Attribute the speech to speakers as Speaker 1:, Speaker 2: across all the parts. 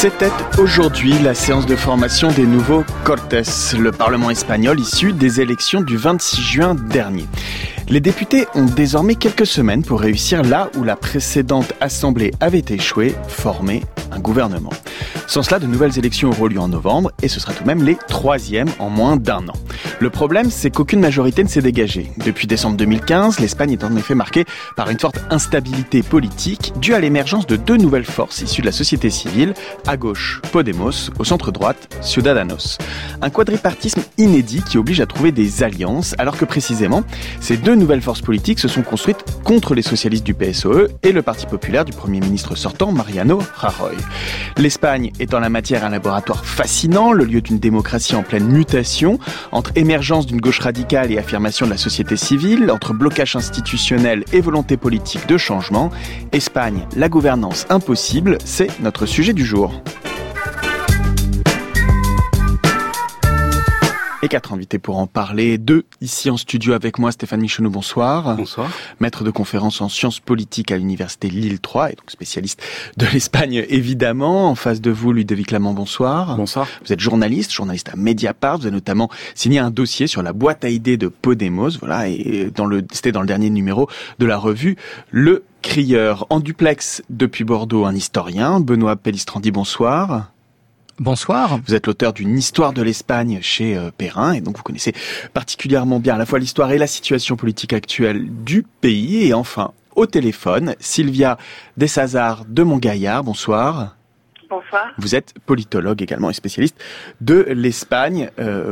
Speaker 1: C'était aujourd'hui la séance de formation des nouveaux Cortes, le Parlement espagnol issu des élections du 26 juin dernier. Les députés ont désormais quelques semaines pour réussir là où la précédente assemblée avait échoué, former un gouvernement. Sans cela, de nouvelles élections auront lieu en novembre et ce sera tout de même les troisièmes en moins d'un an. Le problème, c'est qu'aucune majorité ne s'est dégagée. Depuis décembre 2015, l'Espagne est en effet marquée par une forte instabilité politique due à l'émergence de deux nouvelles forces issues de la société civile, à gauche Podemos, au centre-droite Ciudadanos. Un quadripartisme inédit qui oblige à trouver des alliances, alors que précisément, ces deux nouvelles forces politiques se sont construites contre les socialistes du PSOE et le Parti populaire du Premier ministre sortant Mariano Rajoy. L'Espagne est en la matière un laboratoire fascinant, le lieu d'une démocratie en pleine mutation, entre émergence d'une gauche radicale et affirmation de la société civile, entre blocage institutionnel et volonté politique de changement. Espagne, la gouvernance impossible, c'est notre sujet du jour. Et quatre invités pour en parler. Deux ici en studio avec moi, Stéphane Michonneau, bonsoir.
Speaker 2: Bonsoir.
Speaker 1: Maître de conférence en sciences politiques à l'université Lille 3 et donc spécialiste de l'Espagne évidemment. En face de vous, Ludovic Lamant, bonsoir.
Speaker 2: Bonsoir.
Speaker 1: Vous êtes journaliste à Mediapart. Vous avez notamment signé un dossier sur la boîte à idées de Podemos. Voilà, et c'était dans le dernier numéro de la revue Le Crieur. En duplex depuis Bordeaux, un historien, Benoît Pellistrandi, bonsoir.
Speaker 3: Bonsoir.
Speaker 1: Vous êtes l'auteur d'une histoire de l'Espagne chez Perrin et donc vous connaissez particulièrement bien à la fois l'histoire et la situation politique actuelle du pays. Et enfin, au téléphone, Sylvia Dessazard de Montgaillard, bonsoir.
Speaker 4: Bonsoir.
Speaker 1: Vous êtes politologue également et spécialiste de l'Espagne.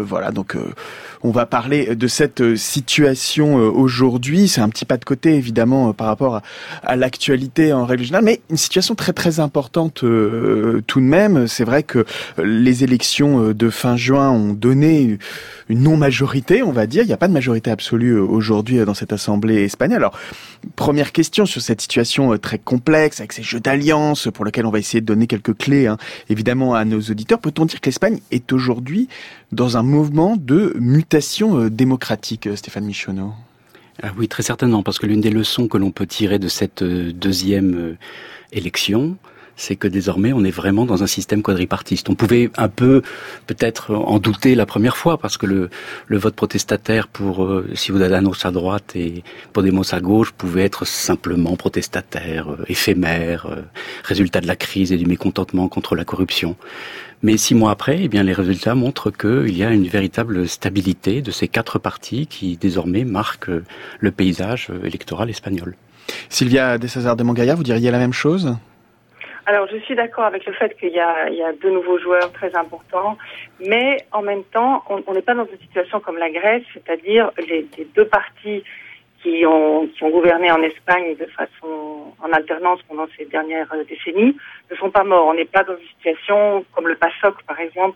Speaker 1: On va parler de cette situation aujourd'hui. C'est un petit pas de côté, évidemment, par rapport à l'actualité en règle générale, mais une situation très très importante tout de même. C'est vrai que les élections de fin juin ont donné une non-majorité, on va dire. Il n'y a pas de majorité absolue aujourd'hui dans cette assemblée espagnole. Alors, première question sur cette situation très complexe, avec ces jeux d'alliance pour lesquels on va essayer de donner quelques clés, évidemment, à nos auditeurs. Peut-on dire que l'Espagne est aujourd'hui dans un mouvement de mutation démocratique, Stéphane Michonneau ?
Speaker 2: Oui, très certainement, parce que l'une des leçons que l'on peut tirer de cette deuxième élection, c'est que désormais on est vraiment dans un système quadripartiste. On pouvait un peu peut-être en douter la première fois parce que le vote protestataire pour Ciudadanos à droite et Podemos à gauche pouvait être simplement protestataire, éphémère, résultat de la crise et du mécontentement contre la corruption. Mais 6 mois après, eh bien, les résultats montrent qu'il y a une véritable stabilité de ces 4 partis qui désormais marquent le paysage électoral espagnol.
Speaker 1: Sylvia Dessazard de Montgaillard, vous diriez la même chose ?
Speaker 4: Alors, je suis d'accord avec le fait qu'il y a deux nouveaux joueurs très importants, mais en même temps, on n'est pas dans une situation comme la Grèce, c'est-à-dire les deux partis qui ont gouverné en Espagne de façon en alternance pendant ces dernières décennies ne sont pas morts. On n'est pas dans une situation comme le PASOK, par exemple,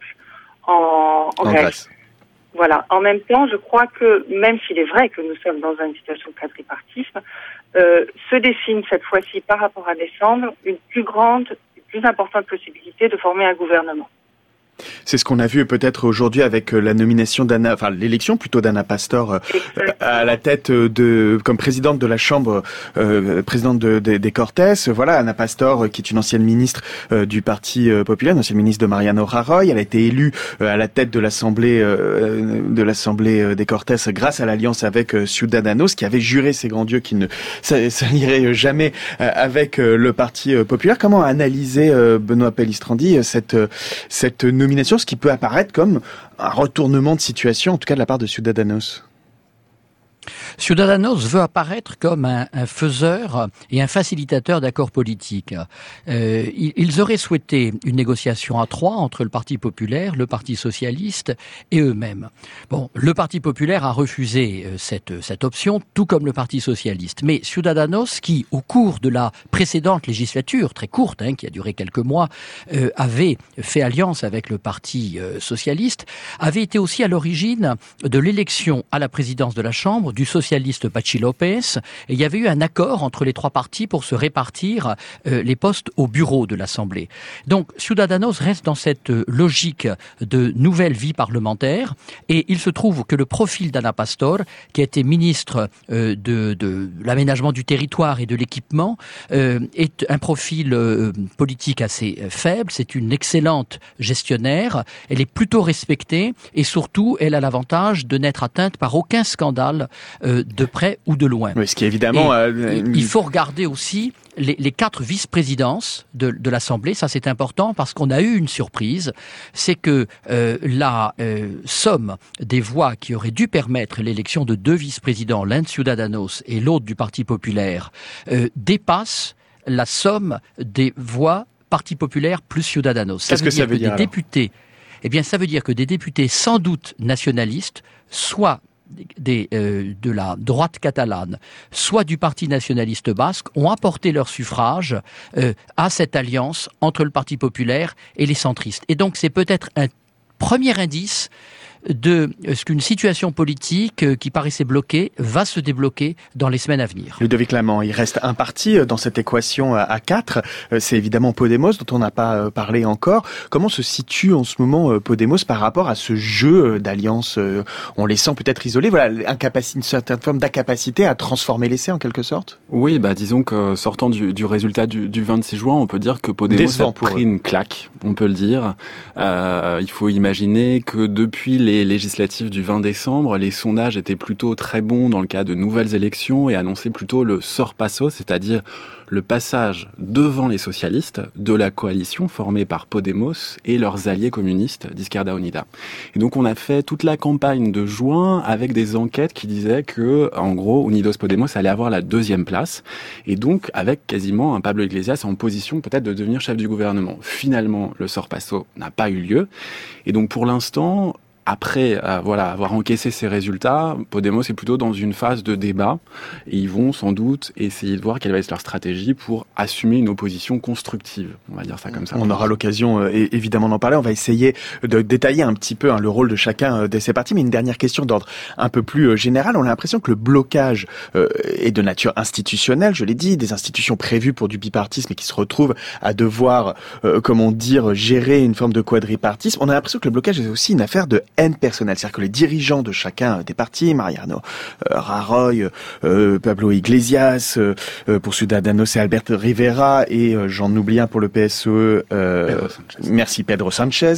Speaker 4: en Grèce. Voilà. En même temps, je crois que même s'il est vrai que nous sommes dans une situation de quadripartisme, se dessine cette fois-ci par rapport à décembre une plus importante possibilité de former un gouvernement.
Speaker 1: C'est ce qu'on a vu peut-être aujourd'hui avec la nomination l'élection plutôt d'Ana Pastor à la tête comme présidente de la Chambre, présidente des Cortes. Voilà, Ana Pastor qui est une ancienne ministre du Parti populaire, une ancienne ministre de Mariano Rajoy. Elle a été élue à la tête de l'Assemblée des Cortes grâce à l'alliance avec Ciudadanos, qui avait juré ses grands dieux qu'il ne s'allierait jamais avec le Parti populaire. Comment analyser, Benoît Pellistrandi, cette nomination, ce qui peut apparaître comme un retournement de situation, en tout cas de la part de Ciudadanos?
Speaker 3: Ciudadanos veut apparaître comme un faiseur et un facilitateur d'accords politiques. Ils auraient souhaité une négociation à 3 entre le Parti populaire, le Parti socialiste et eux-mêmes. Bon, le Parti populaire a refusé cette option, tout comme le Parti socialiste. Mais Ciudadanos, qui au cours de la précédente législature, très courte, qui a duré quelques mois, avait fait alliance avec le Parti socialiste, avait été aussi à l'origine de l'élection à la présidence de la Chambre du socialiste socialiste Pachi López, et il y avait eu un accord entre les trois partis pour se répartir les postes au bureau de l'Assemblée. Donc Ciudadanos reste dans cette logique de nouvelle vie parlementaire, et il se trouve que le profil d'Ana Pastor, qui a été ministre de l'aménagement du territoire et de l'équipement, est un profil politique assez faible. C'est une excellente gestionnaire, elle est plutôt respectée, et surtout elle a l'avantage de n'être atteinte par aucun scandale de près ou de loin.
Speaker 1: Oui, ce qui est évidemment...
Speaker 3: Il faut regarder aussi les 4 vice-présidences de l'Assemblée. Ça, c'est important parce qu'on a eu une surprise. C'est que la somme des voix qui aurait dû permettre l'élection de 2 vice-présidents, l'un de Ciudadanos et l'autre du Parti populaire, dépasse la somme des voix Parti populaire plus Ciudadanos.
Speaker 1: Qu'est-ce que ça veut dire
Speaker 3: des députés, eh bien, ça veut dire que des députés sans doute nationalistes, soit de la droite catalane, soit du Parti nationaliste basque, ont apporté leur suffrage à cette alliance entre le Parti populaire et les centristes. Et donc c'est peut-être un premier indice de ce qu'une situation politique qui paraissait bloquée va se débloquer dans les semaines à venir.
Speaker 1: Ludovic Lamant, il reste un parti dans cette équation à 4, c'est évidemment Podemos dont on n'a pas parlé encore. Comment se situe en ce moment Podemos par rapport à ce jeu d'alliance? On les sent peut-être isolés, voilà, une certaine forme d'incapacité à transformer l'essai en quelque sorte?
Speaker 5: Oui, disons que sortant du résultat du 26 juin, on peut dire que Podemos a pris une claque, on peut le dire. Il faut imaginer que depuis les législatives du 20 décembre, les sondages étaient plutôt très bons dans le cas de nouvelles élections et annonçaient plutôt le sorpasso, c'est-à-dire le passage devant les socialistes de la coalition formée par Podemos et leurs alliés communistes d'Izquierda Unida. Et donc on a fait toute la campagne de juin avec des enquêtes qui disaient que, en gros, Unidos Podemos allait avoir la 2e place et donc avec quasiment un Pablo Iglesias en position peut-être de devenir chef du gouvernement. Finalement, le sorpasso n'a pas eu lieu et donc pour l'instant, après avoir encaissé ces résultats, Podemos est plutôt dans une phase de débat et ils vont sans doute essayer de voir quelle va être leur stratégie pour assumer une opposition constructive. On va dire ça comme ça.
Speaker 1: On aura l'occasion évidemment d'en parler. On va essayer de détailler un petit peu le rôle de chacun de ces partis. Mais une dernière question d'ordre un peu plus général. On a l'impression que le blocage est de nature institutionnelle. Je l'ai dit, des institutions prévues pour du bipartisme et qui se retrouvent à devoir, gérer une forme de quadripartisme. On a l'impression que le blocage est aussi une affaire de haine personnelle, c'est-à-dire que les dirigeants de chacun des partis, Mariano Rajoy, Pablo Iglesias, pour Ciudadanos c'est Albert Rivera et j'en oublie un pour le PSE, Pedro Sánchez.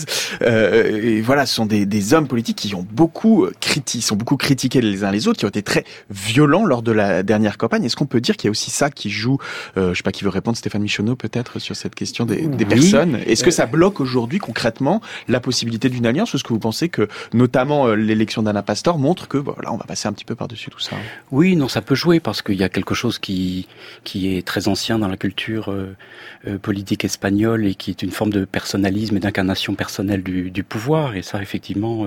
Speaker 1: Et voilà, ce sont des hommes politiques qui ont sont beaucoup critiqués les uns les autres, qui ont été très violents lors de la dernière campagne. Est-ce qu'on peut dire qu'il y a aussi ça qui joue, je sais pas qui veut répondre, Stéphane Michonneau peut-être sur cette question des personnes. Est-ce que ça bloque aujourd'hui concrètement la possibilité d'une alliance ou est-ce que vous pensez que notamment l'élection d'Ana Pastor montre que on va passer un petit peu par-dessus tout ça?
Speaker 2: Oui, non, ça peut jouer parce qu'il y a quelque chose qui est très ancien dans la culture politique espagnole et qui est une forme de personnalisme et d'incarnation personnelle du pouvoir. Et ça, effectivement,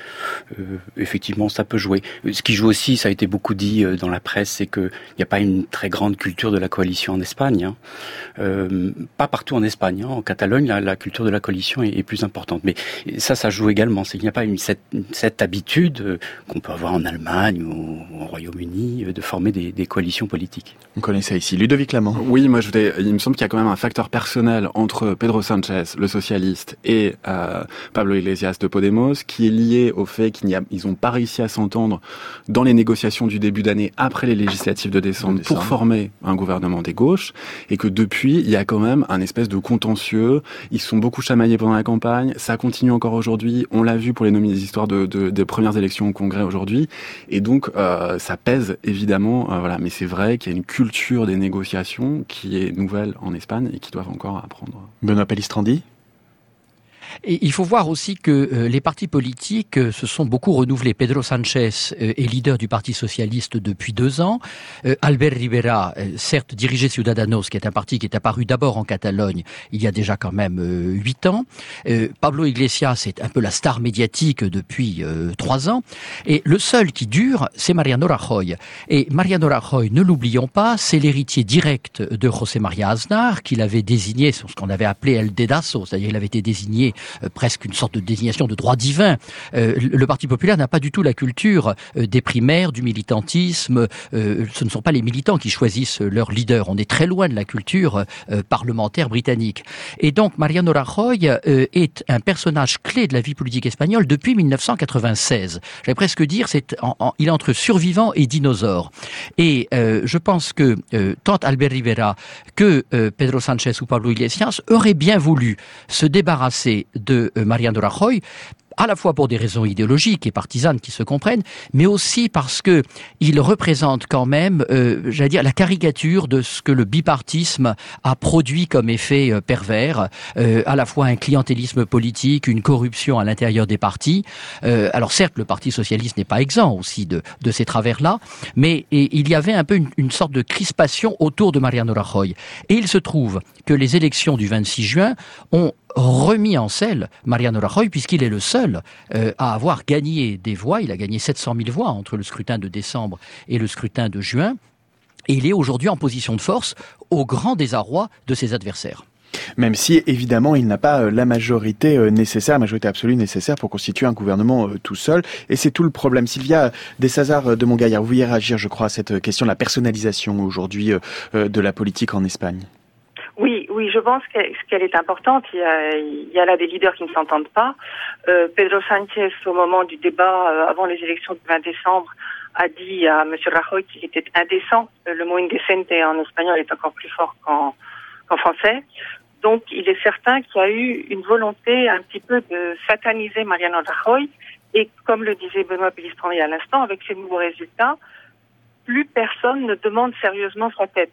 Speaker 2: ça peut jouer. Ce qui joue aussi, ça a été beaucoup dit dans la presse, c'est qu'il n'y a pas une très grande culture de la coalition en Espagne. Pas partout en Espagne. En Catalogne, la culture de la coalition est plus importante. Mais ça joue également. C'est qu'il n'y a pas cette habitude qu'on peut avoir en Allemagne ou au Royaume-Uni de former des coalitions politiques.
Speaker 1: On connaît ça ici. Ludovic Lamant.
Speaker 5: Oui, moi il me semble qu'il y a quand même un facteur personnel entre Pedro Sánchez, le socialiste, et Pablo Iglesias de Podemos, qui est lié au fait qu'ils n'ont pas réussi à s'entendre dans les négociations du début d'année après les législatives de décembre pour former un gouvernement des gauches, et que depuis, il y a quand même un espèce de contentieux. Ils se sont beaucoup chamaillés pendant la campagne, ça continue encore aujourd'hui, on l'a vu pour les histoires de premières élections au Congrès aujourd'hui, et donc ça pèse évidemment, mais c'est vrai qu'il y a une culture des négociations qui est nouvelle en Espagne et qui doivent encore apprendre.
Speaker 1: Benoît Palistrandi.
Speaker 3: Et il faut voir aussi que les partis politiques se sont beaucoup renouvelés. Pedro Sánchez est leader du Parti socialiste depuis 2 ans. Albert Rivera, certes dirigeait Ciudadanos, qui est un parti qui est apparu d'abord en Catalogne il y a déjà quand même 8 ans. Pablo Iglesias est un peu la star médiatique depuis 3 ans. Et le seul qui dure, c'est Mariano Rajoy. Et Mariano Rajoy, ne l'oublions pas, c'est l'héritier direct de José María Aznar, qu'il avait désigné sur ce qu'on avait appelé El Dedazo, c'est-à-dire il avait été désigné presque une sorte de désignation de droit divin. Le Parti populaire n'a pas du tout la culture des primaires, du militantisme. Ce ne sont pas les militants qui choisissent leur leader. On est très loin de la culture parlementaire britannique. Et donc Mariano Rajoy est un personnage clé de la vie politique espagnole depuis 1996. J'allais presque dire, il est entre survivant et dinosaure. Et je pense que tant Albert Rivera que Pedro Sánchez ou Pablo Iglesias auraient bien voulu se débarrasser de Mariano Rajoy, à la fois pour des raisons idéologiques et partisanes qui se comprennent, mais aussi parce que il représente quand même, j'allais dire, la caricature de ce que le bipartisme a produit comme effet pervers, à la fois un clientélisme politique, une corruption à l'intérieur des partis. Alors certes, le Parti socialiste n'est pas exempt aussi de ces travers-là, mais il y avait un peu une sorte de crispation autour de Mariano Rajoy. Et il se trouve que les élections du 26 juin ont remis en selle Mariano Rajoy, puisqu'il est le seul à avoir gagné des voix. Il a gagné 700 000 voix entre le scrutin de décembre et le scrutin de juin. Et il est aujourd'hui en position de force, au grand désarroi de ses adversaires.
Speaker 1: Même si, évidemment, il n'a pas la majorité nécessaire, la majorité absolue nécessaire pour constituer un gouvernement tout seul. Et c'est tout le problème. Sylvia Desazar de Montgaillard, vous vouliez réagir, je crois, à cette question de la personnalisation aujourd'hui de la politique en Espagne.
Speaker 4: Oui, je pense qu'elle est importante. Il y a là des leaders qui ne s'entendent pas. Pedro Sánchez, au moment du débat avant les élections du 20 décembre, a dit à M. Rajoy qu'il était indécent. Le mot indecente en espagnol est encore plus fort qu'en français. Donc, il est certain qu'il y a eu une volonté un petit peu de sataniser Mariano Rajoy. Et comme le disait Benoît Pélistrandi à l'instant, avec ces nouveaux résultats, plus personne ne demande sérieusement sa tête.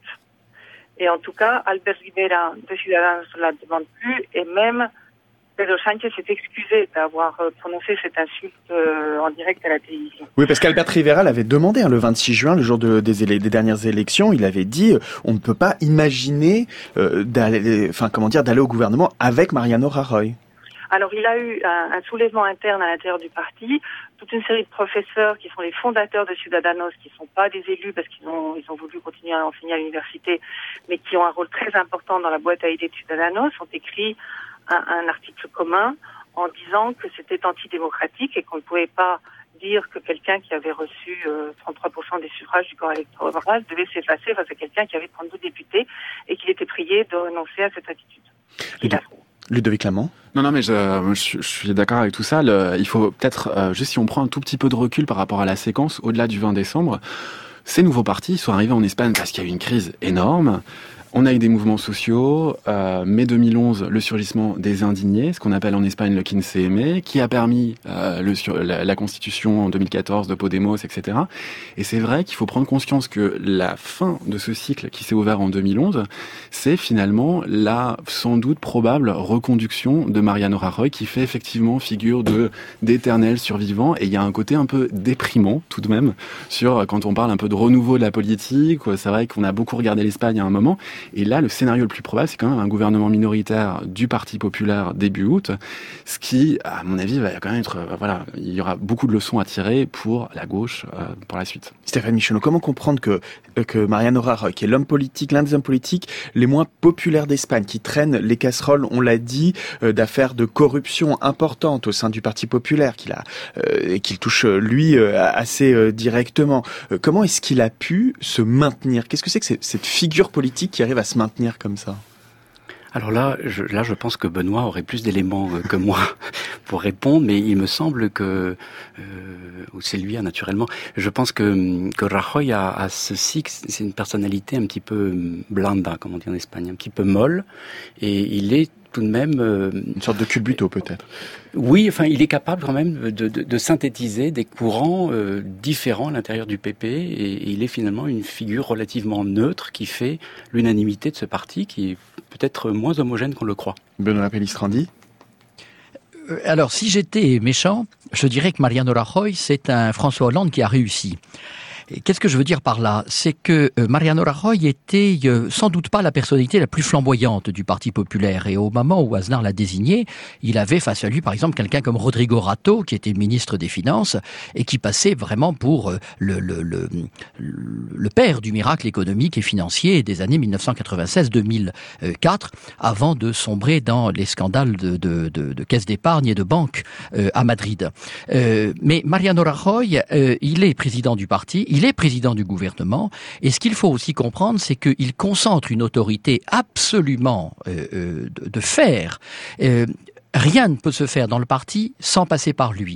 Speaker 4: Et en tout cas, Albert Rivera de Ciudadanos ne la demande plus, et même Pedro Sánchez s'est excusé d'avoir prononcé cette insulte en direct à la télévision.
Speaker 1: Oui, parce qu'Albert Rivera l'avait demandé le 26 juin, le jour des dernières élections. Il avait dit on ne peut pas imaginer d'aller au gouvernement avec Mariano Rajoy.
Speaker 4: Alors, il a eu un soulèvement interne à l'intérieur du parti. Toute une série de professeurs qui sont les fondateurs de Ciudadanos, qui ne sont pas des élus parce qu'ils ont voulu continuer à enseigner à l'université, mais qui ont un rôle très important dans la boîte à idées de Ciudadanos, ont écrit un article commun en disant que c'était antidémocratique et qu'on ne pouvait pas dire que quelqu'un qui avait reçu 33% des suffrages du corps électoral devait s'effacer face à quelqu'un qui avait 32 députés et qu'il était prié de renoncer à cette attitude.
Speaker 1: Ludovic Clamant.
Speaker 5: Non, mais je suis d'accord avec tout ça. Il faut peut-être, juste si on prend un tout petit peu de recul par rapport à la séquence, au-delà du 20 décembre, ces nouveaux partis sont arrivés en Espagne parce qu'il y a eu une crise énorme. On a eu des mouvements sociaux, mai 2011, le surgissement des indignés, ce qu'on appelle en Espagne le 15M, qui a permis la constitution en 2014 de Podemos, etc. Et c'est vrai qu'il faut prendre conscience que la fin de ce cycle qui s'est ouvert en 2011, c'est finalement la sans doute probable reconduction de Mariano Rajoy, qui fait effectivement figure d'éternel survivant. Et il y a un côté un peu déprimant tout de même quand on parle un peu de renouveau de la politique. C'est vrai qu'on a beaucoup regardé l'Espagne à un moment. Et là, le scénario le plus probable, c'est quand même un gouvernement minoritaire du Parti populaire début août, ce qui, à mon avis, va quand même être... il y aura beaucoup de leçons à tirer pour la gauche pour la suite.
Speaker 1: Stéphane Michonneau, comment comprendre que Mariano Rajoy, qui est l'un des hommes politiques les moins populaires d'Espagne, qui traîne les casseroles, on l'a dit, d'affaires de corruption importantes au sein du Parti populaire, qu'il touche, lui, assez directement, comment est-ce qu'il a pu se maintenir ? Qu'est-ce que c'est que cette figure politique qui arrive à se maintenir comme ça?
Speaker 2: Alors là, je pense que Benoît aurait plus d'éléments que moi pour répondre, mais il me semble que, ou c'est lui, naturellement, je pense que Rajoy a ceci, c'est une personnalité un petit peu blanda, comme on dit en Espagne, un petit peu molle, et il est tout de même...
Speaker 1: une sorte de culbuto, peut-être.
Speaker 2: Oui, il est capable quand même de synthétiser des courants différents à l'intérieur du PP, et il est finalement une figure relativement neutre qui fait l'unanimité de ce parti, qui est peut-être moins homogène qu'on le croit.
Speaker 1: Benoît Pélistrandi.
Speaker 3: Alors, si j'étais méchant, je dirais que Mariano Rajoy, c'est un François Hollande qui a réussi. Qu'est-ce que je veux dire par là? C'est que Mariano Rajoy était sans doute pas la personnalité la plus flamboyante du Parti populaire. Et au moment où Aznar l'a désigné, il avait face à lui, par exemple, quelqu'un comme Rodrigo Rato, qui était ministre des Finances, et qui passait vraiment pour le père du miracle économique et financier des années 1996-2004, avant de sombrer dans les scandales de caisses d'épargne et de banques à Madrid. Mais Mariano Rajoy, il est président du parti, il est président du gouvernement, et ce qu'il faut aussi comprendre, c'est qu'il concentre une autorité absolument de fer. Rien ne peut se faire dans le parti sans passer par lui.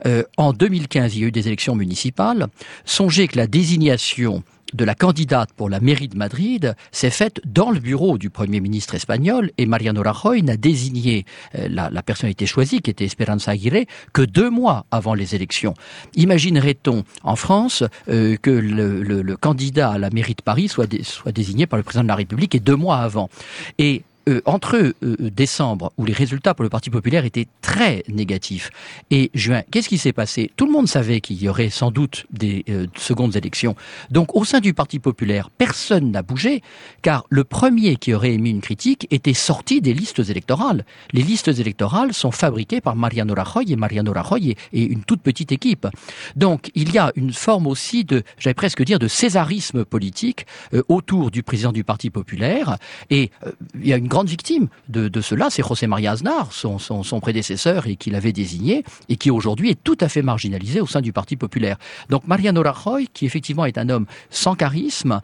Speaker 3: En 2015, il y a eu des élections municipales. Songez que la désignation de la candidate pour la mairie de Madrid s'est faite dans le bureau du Premier ministre espagnol, et Mariano Rajoy n'a désigné la personnalité choisie, qui était Esperanza Aguirre, que 2 mois avant les élections. Imaginerait-on en France que le candidat à la mairie de Paris soit désigné par le président de la République et 2 mois avant? Et entre décembre, où les résultats pour le Parti populaire étaient très négatifs, et juin, qu'est-ce qui s'est passé? Tout le monde savait qu'il y aurait sans doute des secondes élections. Donc au sein du Parti populaire, personne n'a bougé, car le premier qui aurait émis une critique était sorti des listes électorales. Les listes électorales sont fabriquées par Mariano Rajoy, et Mariano Rajoy est une toute petite équipe. Donc il y a une forme aussi j'allais presque dire, de césarisme politique autour du président du Parti populaire, et il y a une grande victime de cela, c'est José María Aznar, son prédécesseur, et qui l'avait désigné, et qui aujourd'hui est tout à fait marginalisé au sein du Parti populaire. Donc Mariano Rajoy, qui effectivement est un homme sans charisme,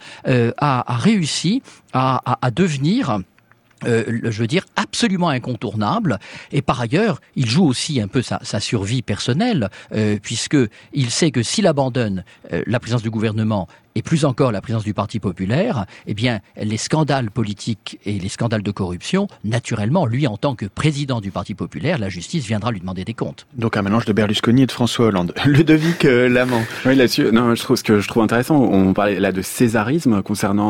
Speaker 3: a réussi à devenir je veux dire, absolument incontournable. Et par ailleurs, il joue aussi un peu sa survie personnelle, puisque il sait que s'il abandonne la présidence du gouvernement, et plus encore la présidence du Parti populaire, eh bien, les scandales politiques et les scandales de corruption, naturellement, lui, en tant que président du Parti populaire, la justice viendra lui demander des comptes.
Speaker 1: Donc un mélange de Berlusconi et de François Hollande. Ludovic Lamant.
Speaker 5: Oui, là-dessus, non, ce que je trouve intéressant, on parlait là de césarisme concernant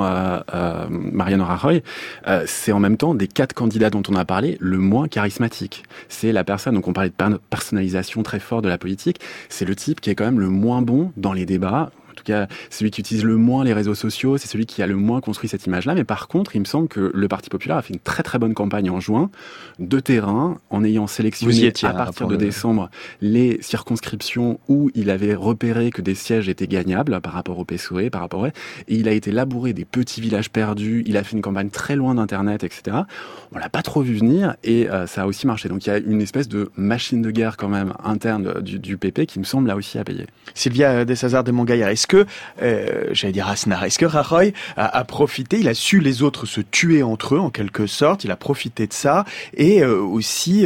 Speaker 5: Mariano Rajoy, c'est en même temps des 4 candidats dont on a parlé, le moins charismatique. C'est la personne, donc on parlait de personnalisation très forte de la politique, c'est le type qui est quand même le moins bon dans les débats. En tout cas, celui qui utilise le moins les réseaux sociaux, c'est celui qui a le moins construit cette image-là. Mais par contre, il me semble que le Parti populaire a fait une très très bonne campagne en juin, de terrain, en ayant sélectionné à partir de décembre les circonscriptions où il avait repéré que des sièges étaient gagnables par rapport au PSOE, et il a été labouré des petits villages perdus, il a fait une campagne très loin d'Internet, etc. On l'a pas trop vu venir, et ça a aussi marché. Donc il y a une espèce de machine de guerre quand même interne du PP qui me semble là aussi à payer.
Speaker 1: Sylvia Dessazard de Montgaillard, est-ce que, j'allais dire Aznar, est-ce que Rajoy a profité, il a su les autres se tuer entre eux en quelque sorte, il a profité de ça, et aussi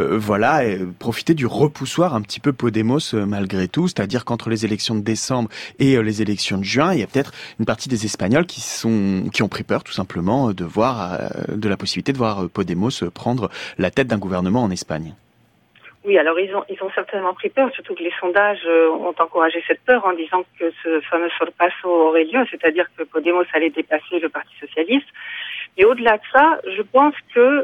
Speaker 1: profiter du repoussoir un petit peu Podemos malgré tout, c'est-à-dire qu'entre les élections de décembre et les élections de juin, il y a peut-être une partie des Espagnols qui ont pris peur tout simplement de la possibilité de voir Podemos prendre la tête d'un gouvernement en Espagne.
Speaker 4: Oui, alors ils ont certainement pris peur, surtout que les sondages ont encouragé cette peur en disant que ce fameux sorpasso aurait lieu, c'est-à-dire que Podemos allait dépasser le Parti socialiste. Et au-delà de ça, je pense que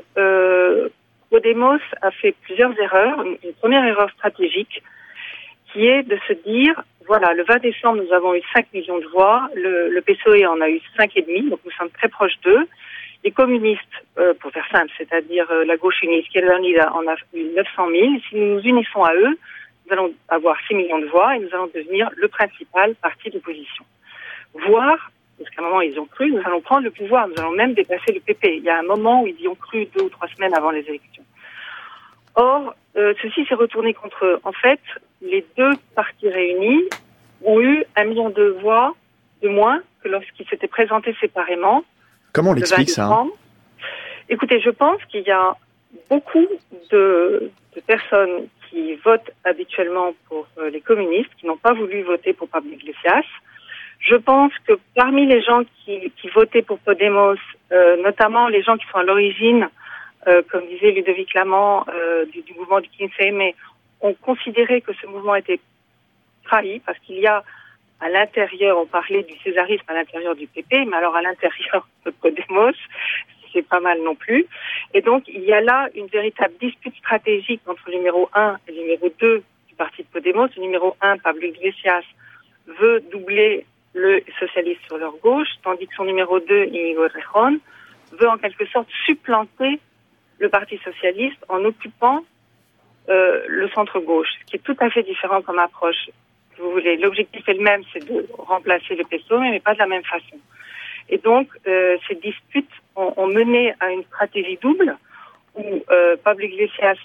Speaker 4: Podemos a fait plusieurs erreurs. Une première erreur stratégique qui est de se dire, voilà, le 20 décembre, nous avons eu 5 millions de voix, le PSOE en a eu 5,5, donc nous sommes très proches d'eux. Les communistes, pour faire simple, c'est-à-dire la gauche unie, Izquierda Unida, en a eu 900 000. Si nous nous unissons à eux, nous allons avoir 6 millions de voix et nous allons devenir le principal parti d'opposition. Voire, parce qu'à un moment ils ont cru, nous allons prendre le pouvoir, nous allons même dépasser le PP. Il y a un moment où ils y ont cru 2 ou 3 semaines avant les élections. Or, ceci s'est retourné contre eux. En fait, les 2 partis réunis ont eu 1 million de voix de moins que lorsqu'ils s'étaient présentés séparément.
Speaker 1: Comment on l'explique ça?
Speaker 4: Écoutez, je pense qu'il y a beaucoup de personnes qui votent habituellement pour les communistes, qui n'ont pas voulu voter pour Pablo Iglesias. Je pense que parmi les gens qui votaient pour Podemos, notamment les gens qui sont à l'origine, comme disait Ludovic Lamant, du mouvement du 15M, ont considéré que ce mouvement était trahi, parce qu'il y a à l'intérieur, on parlait du césarisme à l'intérieur du PP, mais alors à l'intérieur de Podemos, c'est pas mal non plus. Et donc, il y a là une véritable dispute stratégique entre le numéro 1 et le numéro 2 du parti de Podemos. Le numéro 1, Pablo Iglesias, veut doubler le socialiste sur leur gauche, tandis que son numéro 2, Íñigo Errejón, veut en quelque sorte supplanter le Parti socialiste en occupant le centre-gauche, ce qui est tout à fait différent comme approche. Si vous voulez, l'objectif est le même, c'est de remplacer le PSOE, mais pas de la même façon. Et donc, ces disputes ont mené à une stratégie double où Pablo Iglesias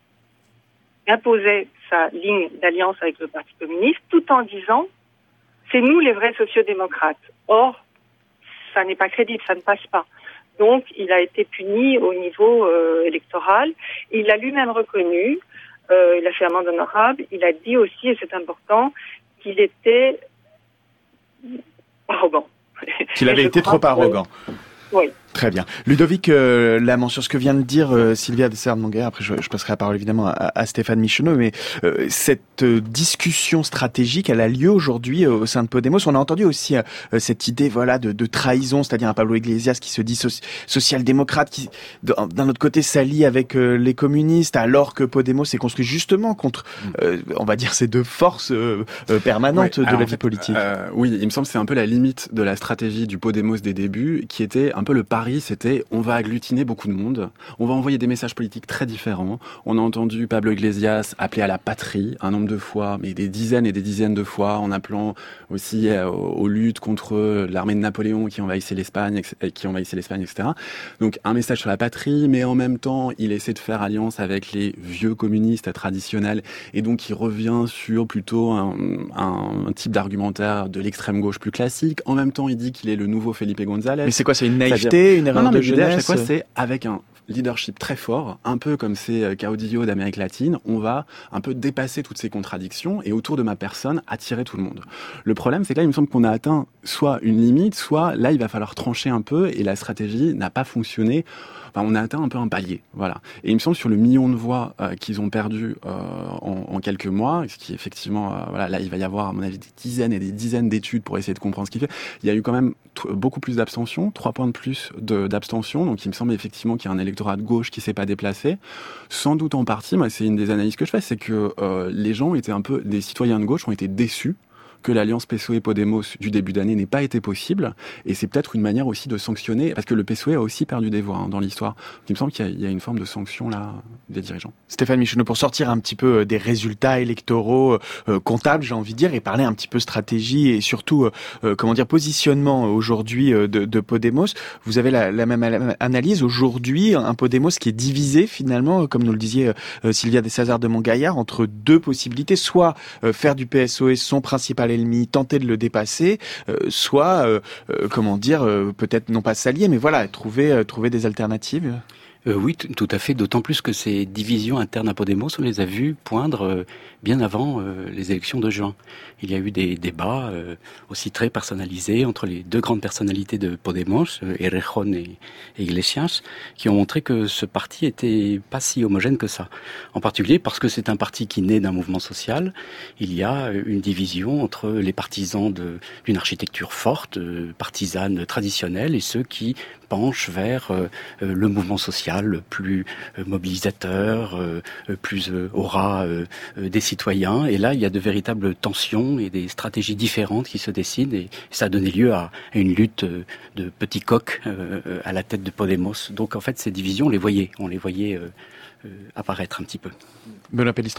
Speaker 4: imposait sa ligne d'alliance avec le Parti communiste, tout en disant « c'est nous les vrais sociodémocrates ». Or, ça n'est pas crédible, ça ne passe pas. Donc, il a été puni au niveau électoral. Il l'a lui-même reconnu. Il a fait amende honorable. Il a dit aussi, et c'est important, qu'il était arrogant.
Speaker 1: Qu'il avait été trop arrogant.
Speaker 4: Oui.
Speaker 1: Très bien. Ludovic Lamant, sur ce que vient de dire Sylvia de Serre-de-Montgaillard, après je passerai la parole évidemment à Stéphane Michonneau, mais cette discussion stratégique, elle a lieu aujourd'hui au sein de Podemos. On a entendu aussi cette idée de trahison, c'est-à-dire un Pablo Iglesias qui se dit social-démocrate, qui d'un autre côté s'allie avec les communistes, alors que Podemos est construit justement contre, on va dire, ces deux forces permanentes de la vie politique.
Speaker 5: Oui, il me semble que c'est un peu la limite de la stratégie du Podemos des débuts, qui était un peu le pari, c'était on va agglutiner beaucoup de monde, on va envoyer des messages politiques très différents. On a entendu Pablo Iglesias appeler à la patrie un nombre de fois, mais des dizaines et des dizaines de fois, en appelant aussi aux luttes contre l'armée de Napoléon qui envahissait l'Espagne, etc. Donc un message sur la patrie, mais en même temps, il essaie de faire alliance avec les vieux communistes traditionnels, et donc il revient sur plutôt un type d'argumentaire de l'extrême gauche plus classique. En même temps, il dit qu'il est le nouveau Felipe González.
Speaker 1: Mais c'est quoi, c'est une naïveté, une erreur de jeunesse?
Speaker 5: À chaque fois, c'est avec un leadership très fort, un peu comme c'est Caudillo d'Amérique latine, on va un peu dépasser toutes ces contradictions et autour de ma personne attirer tout le monde. Le problème, c'est que là, il me semble qu'on a atteint soit une limite, soit là, il va falloir trancher un peu et la stratégie n'a pas fonctionné. Enfin, on a atteint un peu un palier, voilà. Et il me semble sur le million de voix qu'ils ont perdu en quelques mois, ce qui effectivement, là, il va y avoir à mon avis des dizaines et des dizaines d'études pour essayer de comprendre ce qu'il fait. Il y a eu quand même beaucoup plus d'abstention, 3 points de plus d'abstention, donc il me semble effectivement qu'il y a un électorat de gauche qui s'est pas déplacé. Sans doute en partie, moi c'est une des analyses que je fais, c'est que les gens étaient des citoyens de gauche ont été déçus que l'alliance PSOE-Podemos du début d'année n'ait pas été possible, et c'est peut-être une manière aussi de sanctionner, parce que le PSOE a aussi perdu des voix dans l'histoire. Il me semble qu'il y a une forme de sanction là des dirigeants.
Speaker 1: Stéphane Michonneau, pour sortir un petit peu des résultats électoraux comptables, j'ai envie de dire, et parler un petit peu stratégie et surtout positionnement aujourd'hui de Podemos, vous avez la même analyse aujourd'hui, un Podemos qui est divisé finalement, comme nous le disait Sylvia de Serre-de-Montgaillard, entre deux possibilités, soit faire du PSOE son principal ennemi, tenter de le dépasser, soit peut-être non pas s'allier, mais voilà, trouver des alternatives.
Speaker 2: Oui, tout à fait, d'autant plus que ces divisions internes à Podemos, on les a vues poindre bien avant les élections de juin. Il y a eu des débats aussi très personnalisés entre les deux grandes personnalités de Podemos, Errejón et Iglesias, qui ont montré que ce parti était pas si homogène que ça. En particulier parce que c'est un parti qui naît d'un mouvement social. Il y a une division entre les partisans d'une architecture forte, partisane traditionnelle, et ceux qui penchent vers le mouvement social plus mobilisateur, plus aura des citoyens. Et là, il y a de véritables tensions et des stratégies différentes qui se décident, et ça a donné lieu à une lutte de petits coqs à la tête de Podemos. Donc en fait, ces divisions, on les voyait apparaître un petit peu.
Speaker 1: Benoît Pellistrandi ?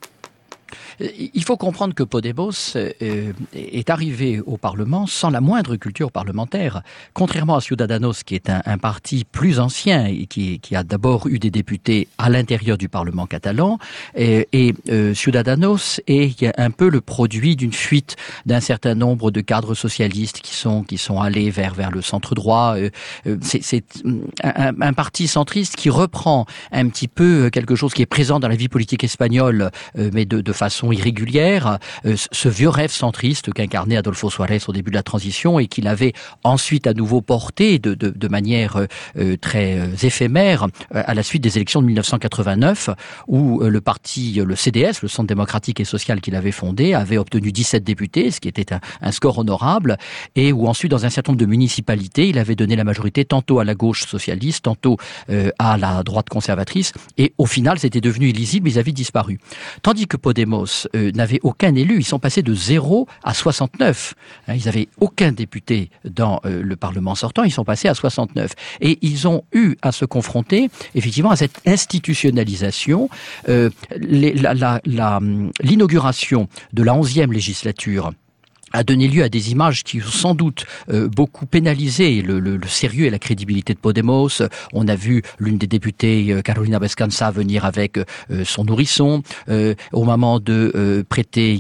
Speaker 3: Il faut comprendre que Podemos est arrivé au Parlement sans la moindre culture parlementaire. Contrairement à Ciudadanos, qui est un parti plus ancien et qui a d'abord eu des députés à l'intérieur du Parlement catalan, et Ciudadanos est un peu le produit d'une fuite d'un certain nombre de cadres socialistes qui sont allés vers le centre droit. C'est un parti centriste qui reprend un petit peu quelque chose qui est présent dans la vie politique espagnole, mais de façon irrégulière, ce vieux rêve centriste qu'incarnait Adolfo Suárez au début de la transition et qu'il avait ensuite à nouveau porté de manière très éphémère à la suite des élections de 1989 où le parti, le CDS, le Centre démocratique et social qu'il avait fondé, avait obtenu 17 députés, ce qui était un score honorable, et où ensuite dans un certain nombre de municipalités, il avait donné la majorité tantôt à la gauche socialiste, tantôt à la droite conservatrice, et au final c'était devenu illisible, ils avaient disparu. Tandis que Podemos Podemos n'avait aucun élu. Ils sont passés de 0 à 69. Ils n'avaient aucun député dans le Parlement sortant. Ils sont passés à 69. Et ils ont eu à se confronter, effectivement, à cette institutionnalisation. L'inauguration de la 11e législature a donné lieu à des images qui ont sans doute beaucoup pénalisé le sérieux et la crédibilité de Podemos. On a vu l'une des députées, Carolina Vescanza, venir avec son nourrisson. Au moment de prêter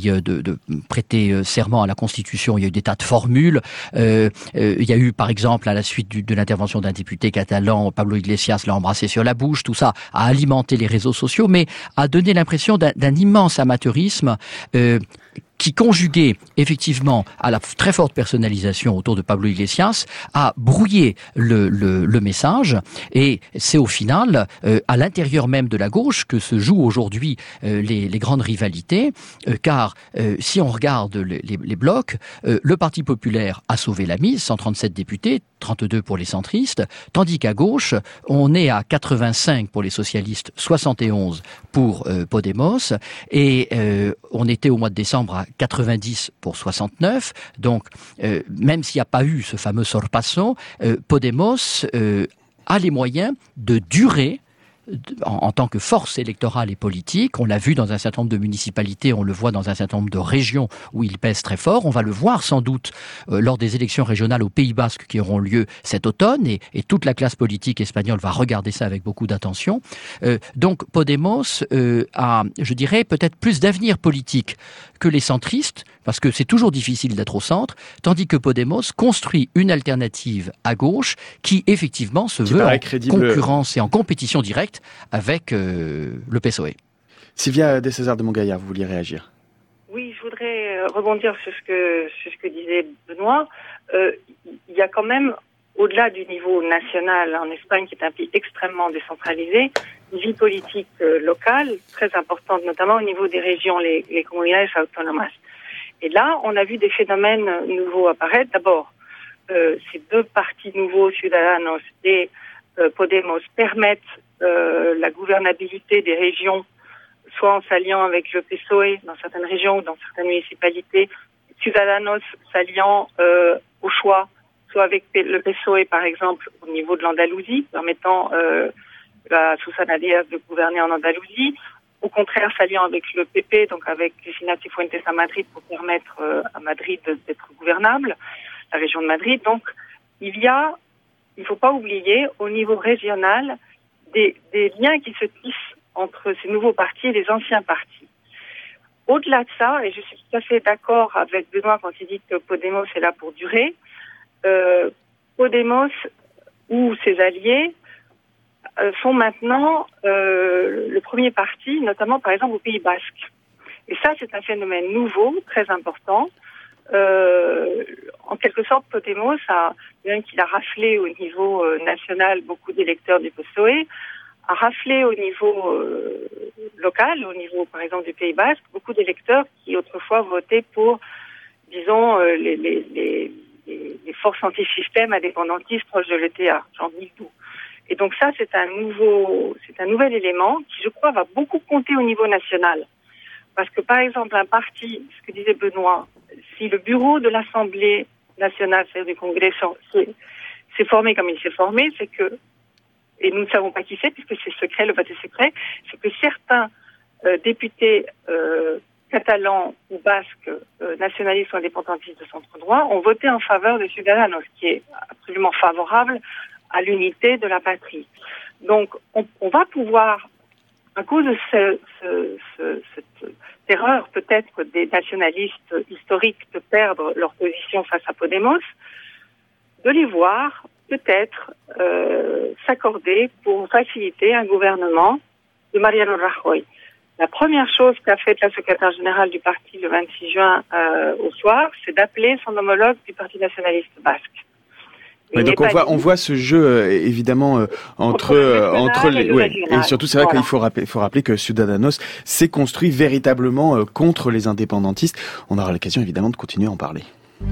Speaker 3: serment à la Constitution, il y a eu des tas de formules. Il y a eu, par exemple, à la suite de l'intervention d'un député catalan, Pablo Iglesias l'a embrassé sur la bouche. Tout ça a alimenté les réseaux sociaux, mais a donné l'impression d'un immense amateurisme qui, conjugué effectivement à la très forte personnalisation autour de Pablo Iglesias, a brouillé le message. Et c'est au final, à l'intérieur même de la gauche, que se jouent aujourd'hui les grandes rivalités, car si on regarde les blocs, le Parti populaire a sauvé la mise, 137 députés, 32 pour les centristes, tandis qu'à gauche, on est à 85 pour les socialistes, 71 pour Podemos, et on était au mois de décembre à 90 pour 69, donc même s'il n'y a pas eu ce fameux sorpasso, Podemos a les moyens de durer en tant que force électorale et politique. On l'a vu dans un certain nombre de municipalités, on le voit dans un certain nombre de régions où il pèse très fort. On va le voir sans doute lors des élections régionales au Pays Basque qui auront lieu cet automne, et toute la classe politique espagnole va regarder ça avec beaucoup d'attention. Donc Podemos a, je dirais, peut-être plus d'avenir politique que les centristes, parce que c'est toujours difficile d'être au centre, tandis que Podemos construit une alternative à gauche qui effectivement se veut en concurrence et en compétition directe avec le PSOE.
Speaker 1: Sylvia de César de Montgaillard, vous vouliez réagir?
Speaker 4: Oui, je voudrais rebondir sur ce que disait Benoît. Il y a quand même, au-delà du niveau national en Espagne, qui est un pays extrêmement décentralisé, une vie politique locale très importante, notamment au niveau des régions, les comunidades autónomas. Et là, on a vu des phénomènes nouveaux apparaître. D'abord, ces deux partis nouveaux, Ciudadanos et Podemos, permettent la gouvernabilité des régions, soit en s'alliant avec le PSOE dans certaines régions ou dans certaines municipalités, Ciudadanos s'alliant au choix, soit avec le PSOE par exemple au niveau de l'Andalousie, permettant à Susana Díaz de gouverner en Andalousie, au contraire s'alliant avec le PP, donc avec Cristina Cifuentes à Madrid pour permettre à Madrid d'être gouvernable, la région de Madrid. Donc il faut pas oublier au niveau régional des liens qui se tissent entre ces nouveaux partis et les anciens partis. Au-delà de ça, et je suis tout à fait d'accord avec Benoît quand il dit que Podemos est là pour durer, Podemos ou ses alliés sont maintenant le premier parti, notamment par exemple au Pays Basque. Et ça, c'est un phénomène nouveau, très important. En quelque sorte, Podemos bien qu'il a raflé au niveau national beaucoup d'électeurs du PSOE, a raflé au niveau local, au niveau par exemple du Pays Basque, beaucoup d'électeurs qui autrefois votaient pour, disons, les forces anti-système indépendantistes proches de l'ETA, Jean Guildou. Et donc ça, c'est un nouvel élément qui, je crois, va beaucoup compter au niveau national. Parce que, par exemple, un parti, ce que disait Benoît, si le bureau de l'Assemblée nationale, c'est-à-dire du Congrès, s'est formé comme il s'est formé, c'est que, et nous ne savons pas qui c'est, puisque c'est secret, le vote est secret, c'est que certains députés catalans ou basques, nationalistes ou indépendantistes de centre droit, ont voté en faveur de Ciudadanos, qui est absolument favorable à l'unité de la patrie. Donc, on va pouvoir, à cause de cette erreur peut-être des nationalistes historiques de perdre leur position face à Podemos, de les voir peut-être s'accorder pour faciliter un gouvernement de Mariano Rajoy. La première chose qu'a faite la secrétaire générale du parti le 26 juin au soir, c'est d'appeler son homologue du Parti nationaliste basque.
Speaker 1: Oui, donc on voit ce jeu évidemment entre les et surtout c'est vrai qu'il faut rappeler que Ciudadanos s'est construit véritablement contre les indépendantistes. On aura l'occasion évidemment de continuer à en parler.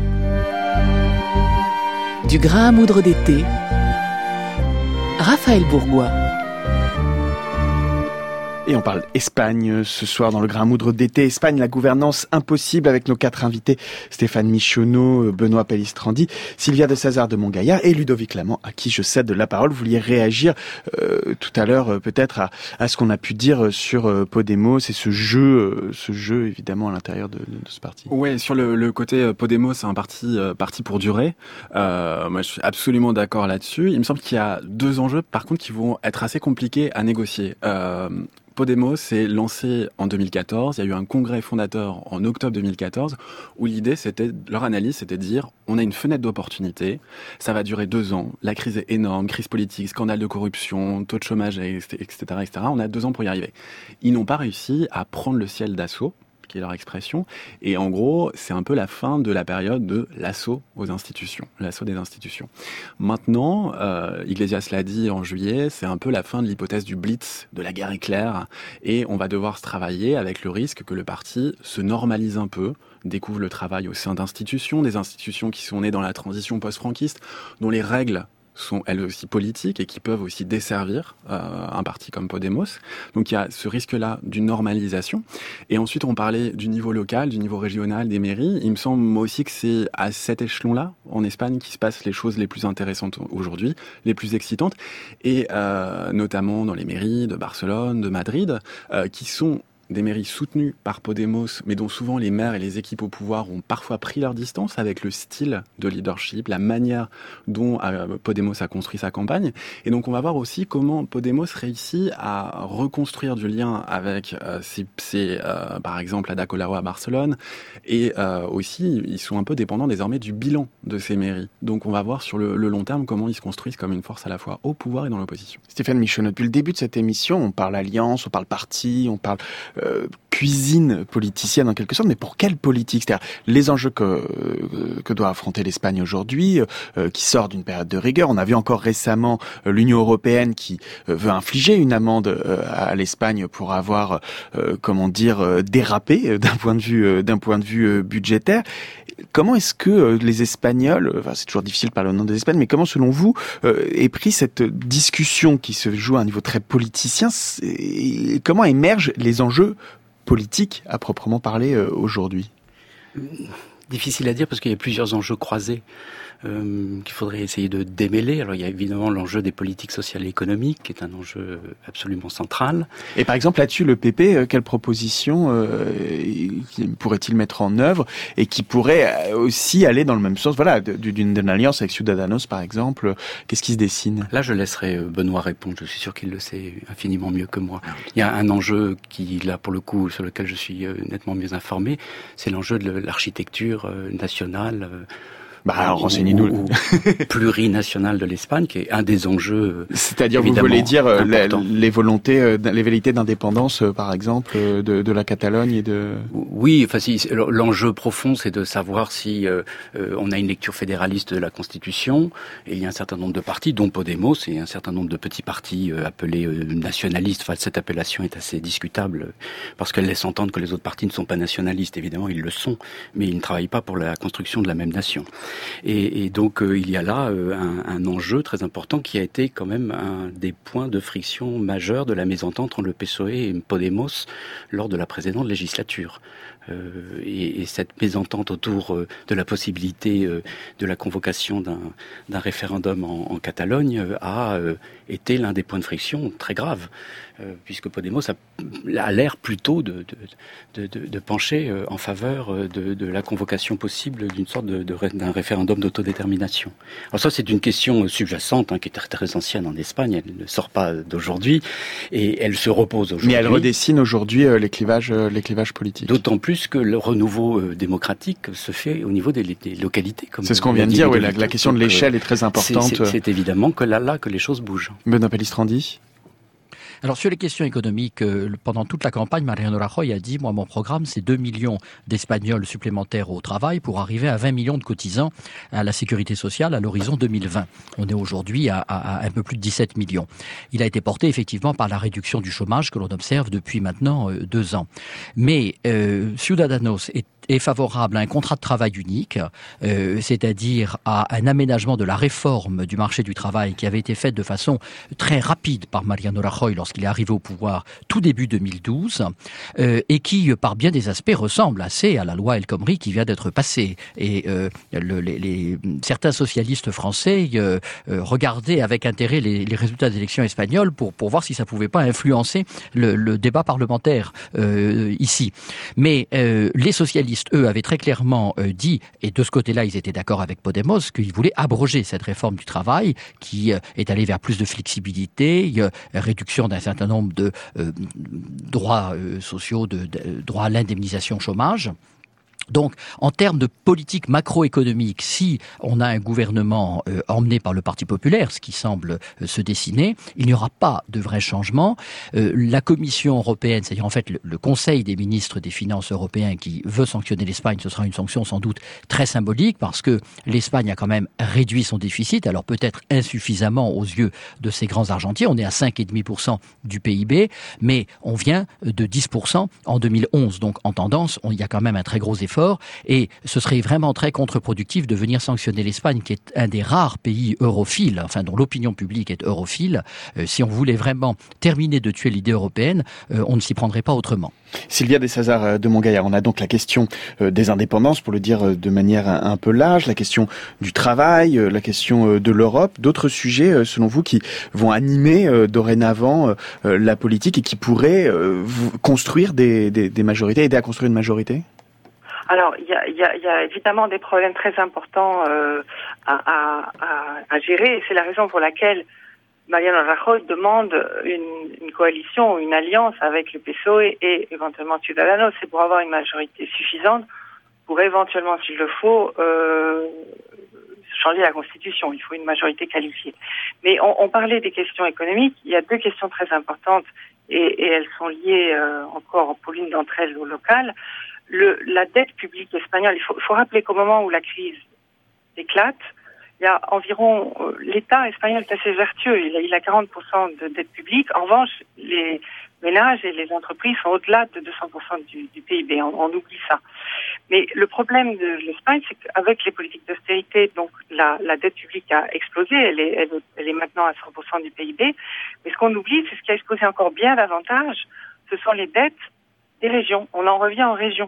Speaker 6: Du grain à moudre d'été, Raphaël Bourgois.
Speaker 1: Et on parle Espagne ce soir dans le Grain à moudre d'été. Espagne, la gouvernance impossible avec nos 4 invités. Stéphane Michonneau, Benoît Pellistrandi, Sylvia de Sazard de Montgaillard et Ludovic Lamant, à qui je cède la parole. Vous vouliez réagir tout à l'heure peut-être à ce qu'on a pu dire sur Podemos et ce jeu évidemment à l'intérieur de ce parti.
Speaker 5: Ouais, sur le côté Podemos, c'est un parti pour durer. Moi, je suis absolument d'accord là-dessus. Il me semble qu'il y a 2 enjeux, par contre, qui vont être assez compliqués à négocier. Podemos s'est lancé en 2014. Il y a eu un congrès fondateur en octobre 2014 où leur analyse, c'était de dire on a une fenêtre d'opportunité, ça va durer 2 ans, la crise est énorme, crise politique, scandale de corruption, taux de chômage, etc. On a 2 ans pour y arriver. Ils n'ont pas réussi à prendre le ciel d'assaut, qui est leur expression, et en gros, c'est un peu la fin de la période de l'assaut aux institutions, l'assaut des institutions. Maintenant, Iglesias l'a dit en juillet, c'est un peu la fin de l'hypothèse du blitz, de la guerre éclair, et on va devoir se travailler avec le risque que le parti se normalise un peu, découvre le travail au sein d'institutions, des institutions qui sont nées dans la transition post-franquiste, dont les règles sont elles aussi politiques et qui peuvent aussi desservir un parti comme Podemos. Donc il y a ce risque-là d'une normalisation. Et ensuite, on parlait du niveau local, du niveau régional, des mairies. Il me semble moi aussi que c'est à cet échelon-là, en Espagne, qui se passent les choses les plus intéressantes aujourd'hui, les plus excitantes, et notamment dans les mairies de Barcelone, de Madrid, qui sont des mairies soutenues par Podemos, mais dont souvent les maires et les équipes au pouvoir ont parfois pris leur distance avec le style de leadership, la manière dont Podemos a construit sa campagne. Et donc on va voir aussi comment Podemos réussit à reconstruire du lien avec par exemple Ada Colau à Barcelone. Et aussi, ils sont un peu dépendants désormais du bilan de ces mairies. Donc on va voir sur le long terme comment ils se construisent comme une force à la fois au pouvoir et dans l'opposition.
Speaker 1: Stéphane Michonneau, depuis le début de cette émission, on parle alliance, on parle parti, on parle cuisine politicienne en quelque sorte, mais pour quelle politique ? C'est-à-dire les enjeux que doit affronter l'Espagne aujourd'hui, qui sort d'une période de rigueur. On a vu encore récemment l'Union européenne qui veut infliger une amende à l'Espagne pour avoir, dérapé d'un point de vue budgétaire. Comment est-ce que les Espagnols, c'est toujours difficile de parler au nom des Espagnols, mais comment selon vous est pris cette discussion qui se joue à un niveau très politicien et comment émergent les enjeux politiques à proprement parler aujourd'hui ?
Speaker 2: Difficile à dire parce qu'il y a plusieurs enjeux croisés qu'il faudrait essayer de démêler. Alors il y a évidemment l'enjeu des politiques sociales et économiques qui est un enjeu absolument central. Et
Speaker 1: par exemple là-dessus, le PP, quelle proposition pourrait-il mettre en œuvre et qui pourrait aussi aller dans le même sens, d'une alliance avec Ciudadanos par exemple. Qu'est-ce qui se dessine ?
Speaker 2: Là je laisserai Benoît répondre, je suis sûr qu'il le sait infiniment mieux que moi. Il y a un enjeu qui, là pour le coup, sur lequel je suis nettement mieux informé, c'est l'enjeu de l'architecture nationale,
Speaker 1: renseignez-nous.
Speaker 2: Ou plurinational de l'Espagne, qui est un des enjeux.
Speaker 1: C'est-à-dire, vous voulez dire les velléités d'indépendance, par exemple, de la Catalogne et de.
Speaker 2: Oui, l'enjeu profond, c'est de savoir si on a une lecture fédéraliste de la Constitution. Et il y a un certain nombre de partis, dont Podemos, et un certain nombre de petits partis appelés nationalistes. Cette appellation est assez discutable parce qu'elle laisse entendre que les autres partis ne sont pas nationalistes. Évidemment, ils le sont, mais ils ne travaillent pas pour la construction de la même nation. Et donc il y a là un enjeu très important qui a été quand même un des points de friction majeurs de la mésentente entre le PSOE et Podemos lors de la précédente législature. Et cette mésentente autour de la possibilité de la convocation d'un référendum en Catalogne a été l'un des points de friction très graves, puisque Podemos a l'air plutôt de pencher en faveur de la convocation possible d'une sorte d'un référendum d'autodétermination. Alors ça, c'est une question sous-jacente qui est très, très ancienne en Espagne, elle ne sort pas d'aujourd'hui, et elle se repose aujourd'hui.
Speaker 1: Mais elle redessine aujourd'hui les clivages politiques.
Speaker 2: D'autant plus que le renouveau démocratique se fait au niveau des localités.
Speaker 1: C'est ce qu'on vient de dire, la question de l'échelle est très importante.
Speaker 2: C'est évidemment que là que les choses bougent.
Speaker 1: Benoît Pellistrandi.
Speaker 3: Alors sur les questions économiques, pendant toute la campagne, Mariano Rajoy a dit « Moi, mon programme, c'est 2 millions d'Espagnols supplémentaires au travail pour arriver à 20 millions de cotisants à la sécurité sociale à l'horizon 2020. » On est aujourd'hui à un peu plus de 17 millions. Il a été porté effectivement par la réduction du chômage que l'on observe depuis maintenant 2 ans. Mais Ciudadanos est favorable à un contrat de travail unique, c'est-à-dire à un aménagement de la réforme du marché du travail qui avait été faite de façon très rapide par Mariano Rajoy lorsqu'il lorsqu'il est arrivé au pouvoir tout début 2012, et qui, par bien des aspects, ressemble assez à la loi El Khomri qui vient d'être passée. Et certains socialistes français regardaient avec intérêt les résultats des élections espagnoles pour voir si ça pouvait pas influencer le débat parlementaire ici. Mais les socialistes, eux, avaient très clairement dit, et de ce côté-là, ils étaient d'accord avec Podemos, qu'ils voulaient abroger cette réforme du travail qui est allée vers plus de flexibilité, réduction d'un certain nombre de droits sociaux, de droits à l'indemnisation chômage. Donc, en termes de politique macroéconomique, si on a un gouvernement emmené par le Parti populaire, ce qui semble se dessiner, il n'y aura pas de vrai changement. La Commission européenne, c'est-à-dire en fait le Conseil des ministres des Finances européens qui veut sanctionner l'Espagne, ce sera une sanction sans doute très symbolique parce que l'Espagne a quand même réduit son déficit, alors peut-être insuffisamment aux yeux de ses grands argentiers. On est à 5,5% du PIB, mais on vient de 10% en 2011. Donc, en tendance, il y a quand même un très gros effort. Et ce serait vraiment très contre-productif de venir sanctionner l'Espagne, qui est un des rares pays europhiles, enfin dont l'opinion publique est europhile. Si on voulait vraiment terminer de tuer l'idée européenne, on ne s'y prendrait pas autrement.
Speaker 1: Sylvia Dessazar de Montgaillard, on a donc la question des indépendances, pour le dire de manière un peu large, la question du travail, la question de l'Europe, d'autres sujets, selon vous, qui vont animer dorénavant la politique et qui pourraient construire des majorités, aider à construire une majorité ?
Speaker 4: Alors, il y a évidemment des problèmes très importants à gérer, et c'est la raison pour laquelle Mariano Rajoy demande une coalition, une alliance avec le PSOE et éventuellement Ciudadanos. C'est pour avoir une majorité suffisante pour éventuellement, s'il le faut, changer la Constitution. Il faut une majorité qualifiée. Mais on parlait des questions économiques. Il y a deux questions très importantes et elles sont liées encore pour l'une d'entre elles au local. La dette publique espagnole, il faut rappeler qu'au moment où la crise éclate, il y a environ, l'État espagnol est assez vertueux, il a 40% de dette publique. En revanche, les ménages et les entreprises sont au-delà de 200% du PIB, on oublie ça. Mais le problème de l'Espagne, c'est qu'avec les politiques d'austérité, donc la dette publique a explosé, elle est maintenant à 100% du PIB. Mais ce qu'on oublie, c'est ce qui a explosé encore bien davantage, ce sont les dettes des régions. On en revient aux régions.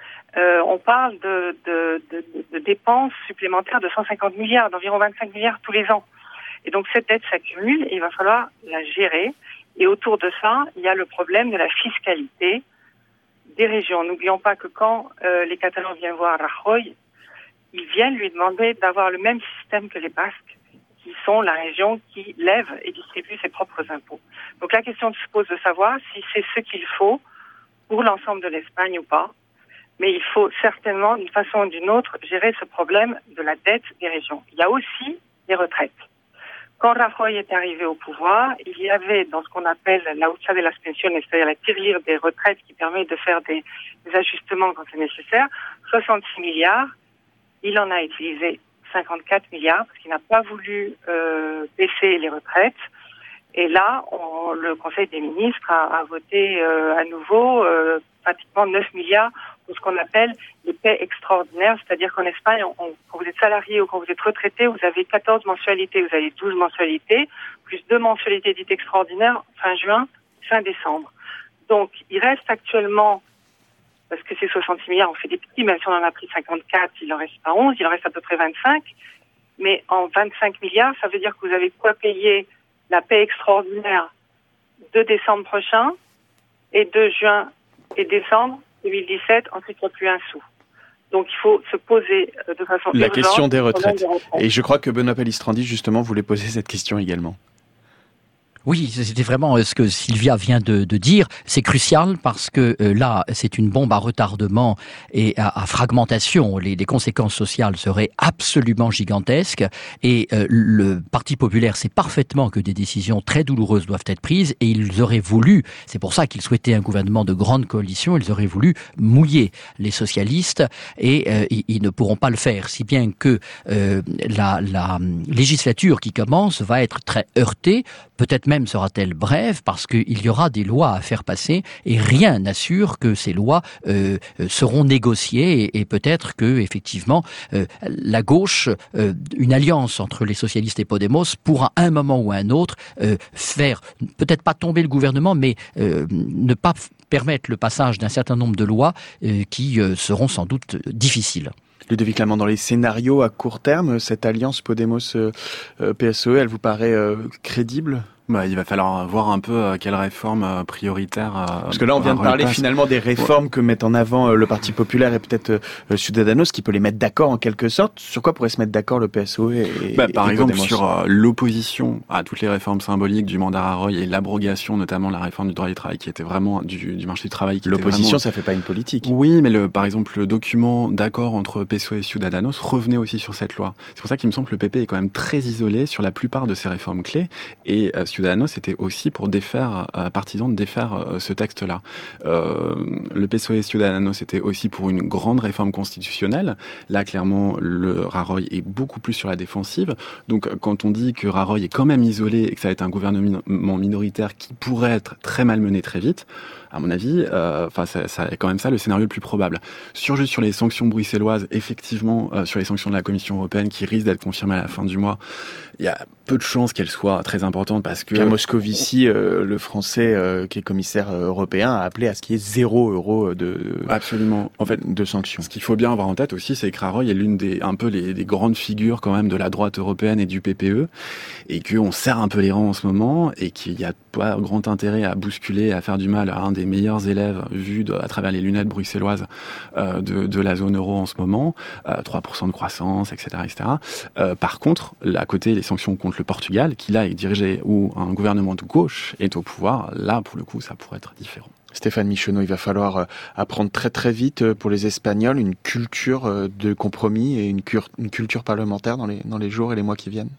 Speaker 4: On parle de dépenses supplémentaires de 150 milliards, d'environ 25 milliards tous les ans. Et donc cette dette s'accumule et il va falloir la gérer. Et autour de ça, il y a le problème de la fiscalité des régions. N'oublions pas que quand les Catalans viennent voir Rajoy, ils viennent lui demander d'avoir le même système que les Basques, qui sont la région qui lève et distribue ses propres impôts. Donc la question se pose de savoir si c'est ce qu'il faut pour l'ensemble de l'Espagne ou pas. Mais il faut certainement, d'une façon ou d'une autre, gérer ce problème de la dette des régions. Il y a aussi les retraites. Quand Rajoy est arrivé au pouvoir, il y avait dans ce qu'on appelle la hucha de las pensiones, c'est-à-dire la tirelire des retraites qui permet de faire des ajustements quand c'est nécessaire, 66 milliards. Il en a utilisé 54 milliards parce qu'il n'a pas voulu baisser les retraites. Et là, le Conseil des ministres a voté à nouveau pratiquement 9 milliards pour ce qu'on appelle les paies extraordinaires, c'est-à-dire qu'en Espagne, quand vous êtes salarié ou quand vous êtes retraité, vous avez 14 mensualités, vous avez 12 mensualités, plus 2 mensualités dites extraordinaires fin juin, fin décembre. Donc, il reste actuellement, parce que c'est 66 milliards, on fait des petits, même si on en a pris 54, il en reste pas 11, il en reste à peu près 25, mais en 25 milliards, ça veut dire que vous avez quoi payer la paie extraordinaire de décembre prochain et de juin et décembre 2017, ensuite il n'y a plus un sou. Donc il faut se poser de façon urgente
Speaker 1: la question des retraites. Et je crois que Benoît Palistrandi, justement, voulait poser cette question également.
Speaker 3: Oui, c'était vraiment ce que Sylvia vient de dire. C'est crucial parce que là, c'est une bombe à retardement et à fragmentation. Les conséquences sociales seraient absolument gigantesques. Et le Parti populaire sait parfaitement que des décisions très douloureuses doivent être prises. Et ils auraient voulu, c'est pour ça qu'ils souhaitaient un gouvernement de grande coalition, ils auraient voulu mouiller les socialistes et ils ne pourront pas le faire. Si bien que la législature qui commence va être très heurtée, peut-être même sera-t-elle brève parce qu'il y aura des lois à faire passer et rien n'assure que ces lois seront négociées et peut-être que effectivement la gauche, une alliance entre les socialistes et Podemos pourra à un moment ou à un autre faire peut-être pas tomber le gouvernement mais ne pas permettre le passage d'un certain nombre de lois qui seront sans doute difficiles.
Speaker 1: Ludovic Lamant, dans les scénarios à court terme, cette alliance Podemos-PSOE, elle vous paraît crédible ?
Speaker 5: Il va falloir voir un peu quelle réforme prioritaire.
Speaker 1: Parce que là, on vient de parler finalement des réformes que mettent en avant le Parti populaire et peut-être Ciudadanos, qui peut les mettre d'accord en quelque sorte. Sur quoi pourrait se mettre d'accord le PSOE et
Speaker 5: par exemple,
Speaker 1: Podemos ?
Speaker 5: sur l'opposition à toutes les réformes symboliques du mandat Rajoy et l'abrogation, notamment la réforme du droit du travail, qui était vraiment du marché du travail.
Speaker 1: L'opposition, ça fait pas une politique.
Speaker 5: Oui, mais par exemple, le document d'accord entre PSOE et Ciudadanos revenait aussi sur cette loi. C'est pour ça qu'il me semble que le PP est quand même très isolé sur la plupart de ces réformes clés. Et Ciudadanos était aussi pour partisan de défaire ce texte-là. Le PSOE et Ciudadanos était aussi pour une grande réforme constitutionnelle. Là, clairement, le Rajoy est beaucoup plus sur la défensive. Donc, quand on dit que Rajoy est quand même isolé et que ça va être un gouvernement minoritaire qui pourrait être très malmené très vite, à mon avis, ça est quand même ça le scénario le plus probable. Juste sur les sanctions bruxelloises, effectivement, sur les sanctions de la Commission européenne qui risquent d'être confirmées à la fin du mois, il y a peu de chances qu'elles soient très importantes parce que...
Speaker 1: Moscovici, le français qui est commissaire européen, a appelé à ce qu'il y ait 0 €
Speaker 5: Absolument. En fait,
Speaker 1: de sanctions.
Speaker 5: Ce qu'il faut bien avoir en tête aussi, c'est que Rajoy est l'une des grandes figures quand même de la droite européenne et du PPE, et qu'on serre un peu les rangs en ce moment, et qu'il n'y a pas grand intérêt à bousculer, à faire du mal à un des meilleurs élèves vus à travers les lunettes bruxelloises de la zone euro en ce moment, 3% de croissance, etc. Par contre, à côté, les sanctions contre le Portugal, qui là est dirigé où un gouvernement de gauche est au pouvoir, là pour le coup ça pourrait être différent.
Speaker 1: Stéphane Michonneau, il va falloir apprendre très très vite pour les Espagnols une culture de compromis et une culture parlementaire dans les jours et les mois qui viennent.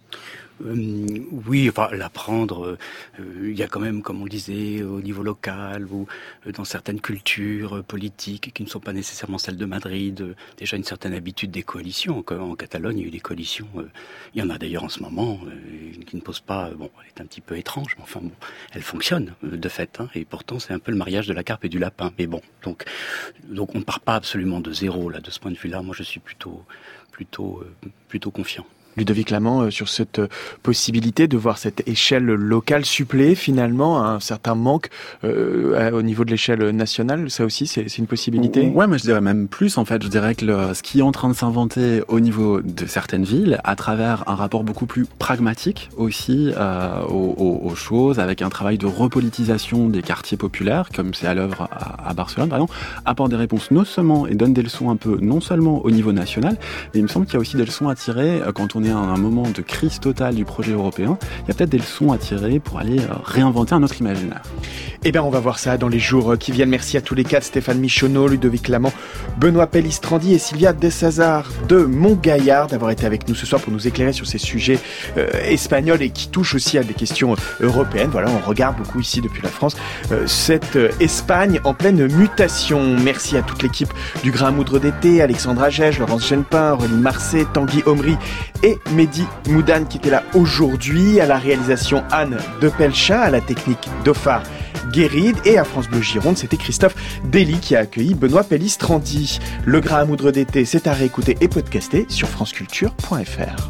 Speaker 2: Oui, l'apprendre, il y a quand même, comme on disait, au niveau local ou dans certaines cultures politiques qui ne sont pas nécessairement celles de Madrid, déjà une certaine habitude des coalitions. En Catalogne, il y a eu des coalitions, il y en a d'ailleurs en ce moment, qui ne posent pas, elle est un petit peu étrange, mais elle fonctionne de fait, et pourtant c'est un peu le mariage de la carpe et du lapin. Mais donc on ne part pas absolument de zéro, là, de ce point de vue-là. Moi, je suis plutôt confiant.
Speaker 1: Ludovic Lamant, sur cette possibilité de voir cette échelle locale suppléer finalement à un certain manque au niveau de l'échelle nationale, ça aussi c'est une possibilité ?
Speaker 5: Ouais, mais je dirais même plus en fait. Je dirais que ce qui est en train de s'inventer au niveau de certaines villes, à travers un rapport beaucoup plus pragmatique aussi aux choses, avec un travail de repolitisation des quartiers populaires, comme c'est à l'œuvre à Barcelone par exemple, apporte des réponses non seulement et donne des leçons un peu non seulement au niveau national, mais il me semble qu'il y a aussi des leçons à tirer quand on est à un moment de crise totale du projet européen. Il y a peut-être des leçons à tirer pour aller réinventer un autre imaginaire.
Speaker 1: Eh bien, on va voir ça dans les jours qui viennent. Merci à tous les quatre, Stéphane Michonneau, Ludovic Lamant, Benoît Pellistrandi et Sylvia Dessazard de Montgaillard d'avoir été avec nous ce soir pour nous éclairer sur ces sujets espagnols et qui touchent aussi à des questions européennes. Voilà, on regarde beaucoup ici depuis la France cette Espagne en pleine mutation. Merci à toute l'équipe du Grain à moudre d'été, Alexandre Agege, Laurence Genepin, René Marcet, Tanguy Omri et Mehdi Moudane qui était là aujourd'hui, à la réalisation Anne de Pelchat, à la technique Dofar Guéride et à France Bleu Gironde, c'était Christophe Dely qui a accueilli Benoît Pellistrandi. Le Grain à moudre d'été, c'est à réécouter et podcaster sur franceculture.fr.